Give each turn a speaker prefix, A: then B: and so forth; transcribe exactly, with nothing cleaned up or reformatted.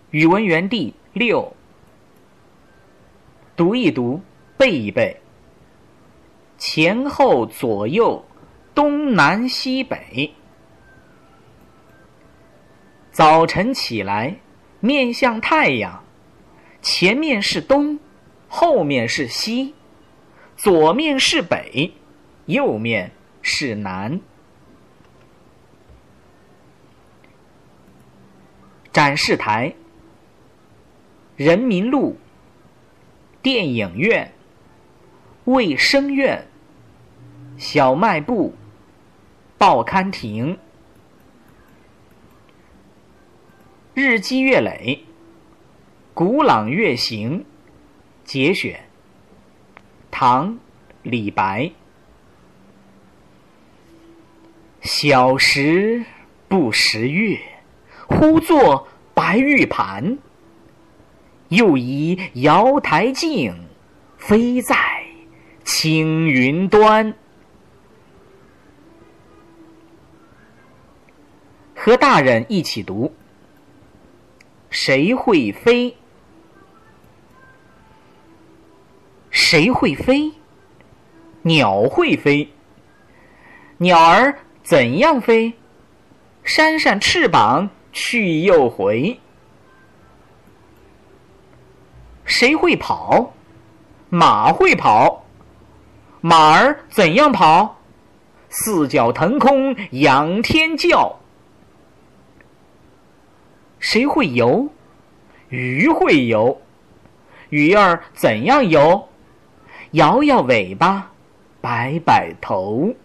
A: 语文园地六，读一读，背一背。前后左右，东南西北。早晨起来，面向太阳，前面是东，后面是西，左面是北，右面是南。展示台、人民路、电影院、卫生院、小卖部、报刊亭。日积月累，古朗月行。节选，唐·李白。小时不识月，呼作白玉盘。又疑瑶台镜，飞在青云端。和大人一起读。谁会飞？谁会飞？鸟会飞。鸟儿怎样飞？扇扇翅膀去又回。谁会跑？马会跑。马儿怎样跑？四脚腾空仰天叫。谁会游？鱼会游。鱼儿怎样游？摇摇尾巴，摆摆头。